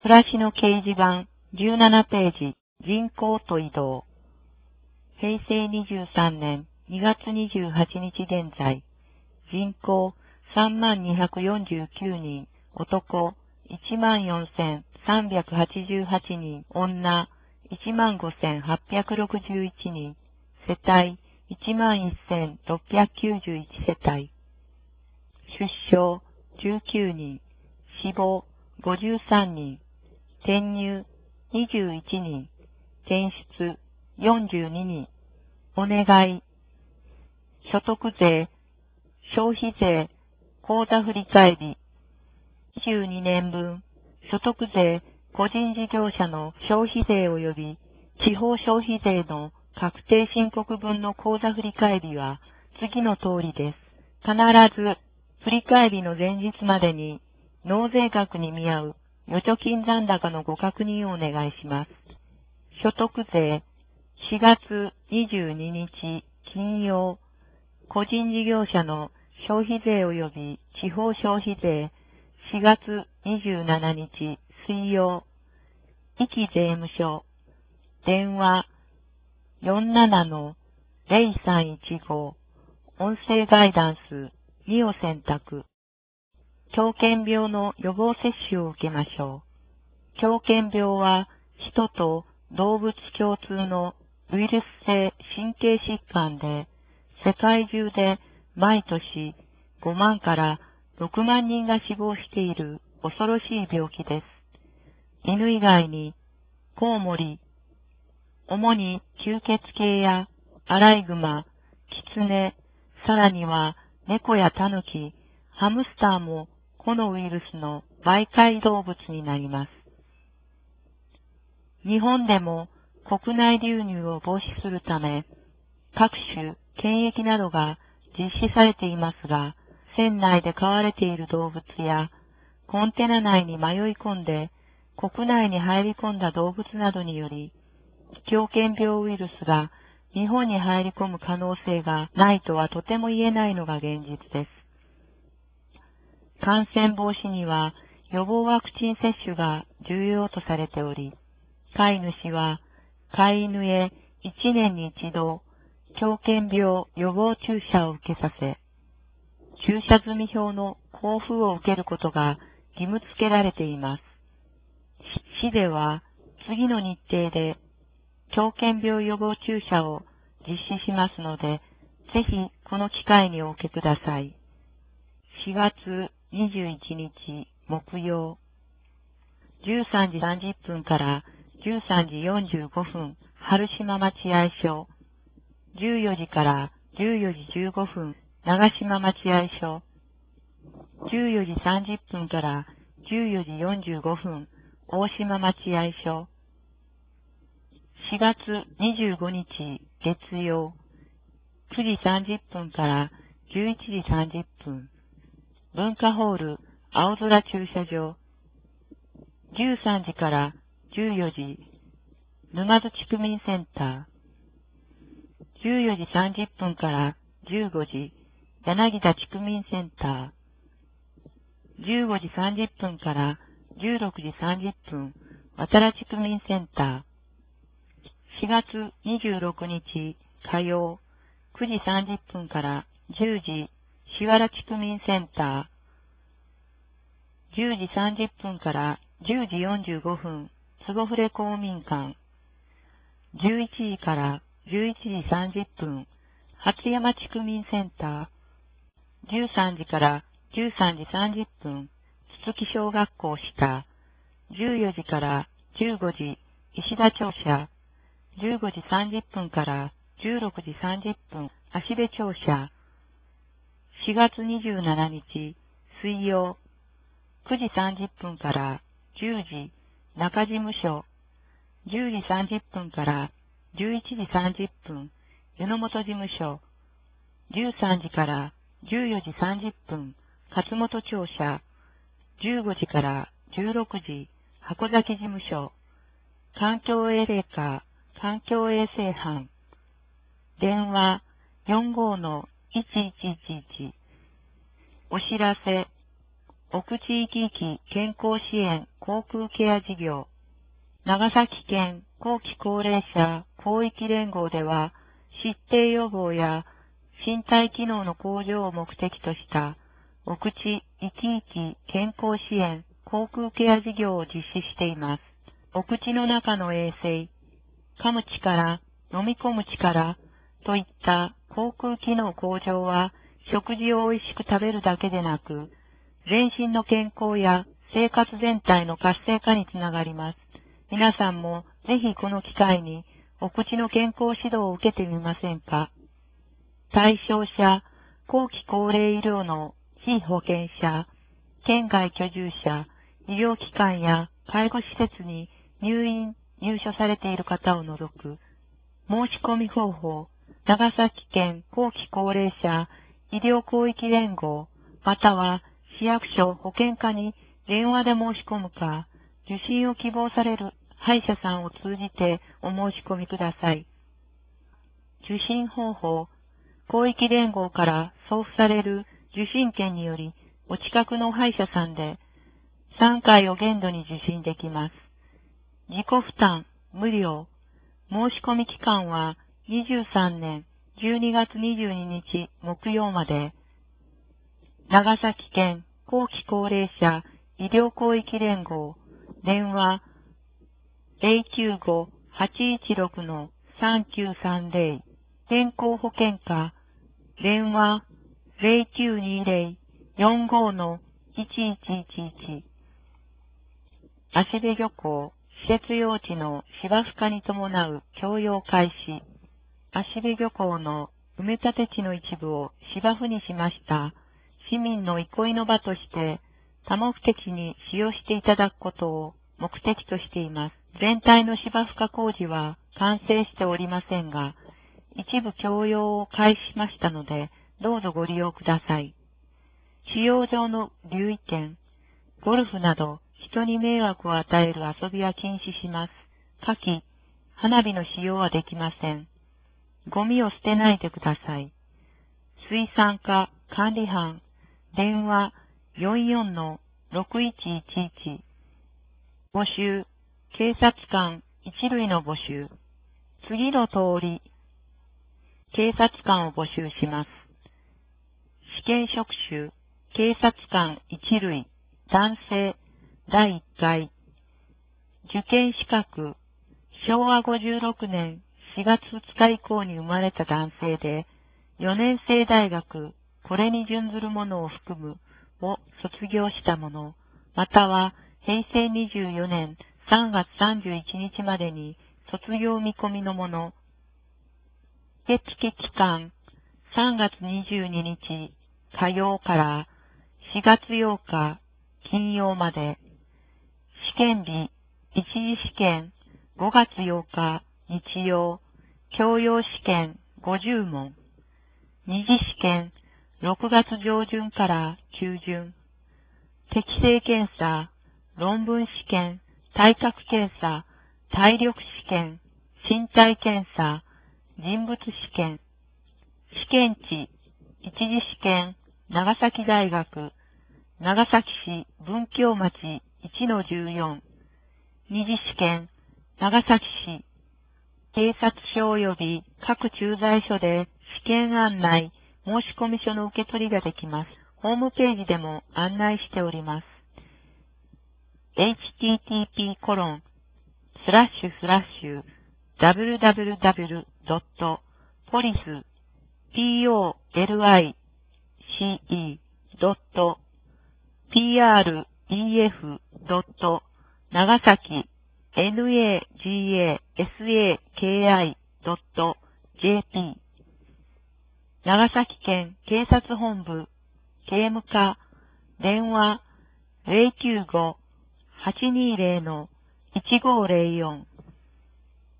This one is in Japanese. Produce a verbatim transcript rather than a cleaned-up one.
暮らしの掲示板じゅうななページ、人口と移動。平成にじゅうさんねんにがつにじゅうはちにち現在、人口さんまんにひゃくよんじゅうきゅうにん、男いちまんよんせんさんびゃくはちじゅうはちにん、女いちまんごせんはっぴゃくろくじゅういちにん、世帯いちまんせんろっぴゃくきゅうじゅういち世帯。出生じゅうきゅうにん、死亡ごじゅうさんにん、転入にじゅういちにん、転出よんじゅうににん、お願い、所得税、消費税、口座振替日、にじゅうにねんぶん、所得税、個人事業者の消費税及び地方消費税の確定申告分の口座振替日は次の通りです。必ず振替日の前日までに納税額に見合う預貯金残高のご確認をお願いします。所得税、しがつにじゅうににち金曜、個人事業者の消費税及び地方消費税、しがつにじゅうしちにち水曜、壱岐税務署、電話 よんななのゼロさんいちご、音声ガイダンスにを選択。狂犬病の予防接種を受けましょう。狂犬病は人と動物共通のウイルス性神経疾患で、世界中で毎年ごまんからろくまんにんが死亡している恐ろしい病気です。犬以外にコウモリ、主に吸血鬼やアライグマ、キツネ、さらには猫やタヌキ、ハムスターもこのウイルスの媒介動物になります。日本でも国内流入を防止するため、各種検疫などが実施されていますが、船内で飼われている動物やコンテナ内に迷い込んで国内に入り込んだ動物などにより、狂犬病ウイルスが日本に入り込む可能性がないとはとても言えないのが現実です。感染防止には予防ワクチン接種が重要とされており、飼い主は飼い犬へいちねんに一度、狂犬病予防注射を受けさせ、注射済み表の交付を受けることが義務付けられています。市では次の日程で狂犬病予防注射を実施しますので、ぜひこの機会にお受けください。しがつにじゅういちにち木曜、じゅうさんじさんじゅっぷんからじゅうさんじよんじゅうごふん、春島待合所、じゅうよじからじゅうよじじゅうごふん、長島待合所、じゅうよじさんじゅっぷんからじゅうよじよんじゅうごふん、大島待合所、しがつにじゅうごにち月曜、くじさんじゅっぷんからじゅういちじさんじゅっぷん、文化ホール青空駐車場、じゅうさんじからじゅうよじ、沼津地区民センター、じゅうよじさんじゅっぷんからじゅうごじ、柳田地区民センター、じゅうごじさんじゅっぷんからじゅうろくじさんじゅっぷん、渡良地区民センター、しがつにじゅうろくにち火曜、くじさんじゅっぷんからじゅうじ、しわら地区民センター、じゅうじさんじゅっぷんからじゅうじよんじゅうごふん、つごふれ公民館、じゅういちじからじゅういちじさんじゅっぷん、初山地区民センター、じゅうさんじからじゅうさんじさんじゅっぷん、つつき小学校下、じゅうよじからじゅうごじ、石田庁舎、じゅうごじさんじゅっぷんからじゅうろくじさんじゅっぷん、芦部庁舎、しがつにじゅうしちにち水曜、くじさんじゅっぷんからじゅうじ、中事務所、じゅうじさんじゅっぷんからじゅういちじさんじゅっぷん、湯の本事務所、じゅうさんじからじゅうよじさんじゅっぷん、勝本庁舎、じゅうごじからじゅうろくじ、箱崎事務所、環境エレカ、環境衛生班、電話 よんごーのいちいちいちいち、お知らせ、 奥地域域健康支援航空ケア事業。長崎県後期高齢者広域連合では、疾病予防や身体機能の向上を目的とした奥地域域健康支援航空ケア事業を実施しています。お口の中の衛生、噛む力、飲み込む力といった口腔機能向上は食事を美味しく食べるだけでなく、全身の健康や生活全体の活性化につながります。皆さんもぜひこの機会にお口の健康指導を受けてみませんか。対象者、後期高齢医療の被保険者、県外居住者、医療機関や介護施設に入院、入所されている方を除く、申し込み方法、長崎県後期高齢者医療広域連合、または市役所保健課に電話で申し込むか、受診を希望される歯医者さんを通じてお申し込みください。受診方法、広域連合から送付される受診券により、お近くの歯医者さんでさんかいを限度に受診できます。自己負担、無料。申し込み期間はにじゅうさんねんじゅうにがつにじゅうににち木曜まで。長崎県後期高齢者医療広域連合、電話 ゼロきゅうご はちいちろく さんきゅうさんゼロ、健康保険課、電話 ゼロきゅうにゼロ よんご いちいちいちいち、芦部漁港、施設用地の芝生化に伴う供用開始、芦部漁港の埋め立て地の一部を芝生にしました。市民の憩いの場として多目的に使用していただくことを目的としています。全体の芝生化工事は完成しておりませんが、一部供用を開始しましたので、どうぞご利用ください。使用上の留意点、ゴルフなど人に迷惑を与える遊びは禁止します。火器、花火の使用はできません。ゴミを捨てないでください。水産課管理班、電話 よんよん ろくいちいちいち、募集、警察官一類の募集、次の通り、警察官を募集します。試験職種、警察官一類、男性、だいいっかい。受験資格、しょうわごじゅうろくねんしがつふつか以降に生まれた男性で、よねんせい大学、これに準ずるものを含む、を卒業したもの、またはへいせいにじゅうよねんさんがつさんじゅういちにちまでに卒業見込みのもの、受付期間、さんがつにじゅうににち火曜からしがつようか金曜まで、試験日、一次試験、ごがつようか日曜、教養試験ごじゅうもん、二次試験、ろくがつじょうじゅんから中旬、適性検査、論文試験、体格検査、体力試験、身体検査、人物試験、試験地、一次試験、長崎大学、長崎市文京町 いちのじゅうよん、二次試験、長崎市、警察署及び各駐在所で試験案内、申込書の受け取りができます。ホームページでも案内しております。エイチティーティーピーコロンスラッシュスラッシュダブリューダブリューダブリュードットポリスピーオーエルアイシーイードットピーアールイーエフドット長崎ナガサドットジェーピー、長崎県警察本部警務課電話 ゼロきゅうご はちにゼロ いちごゼロよん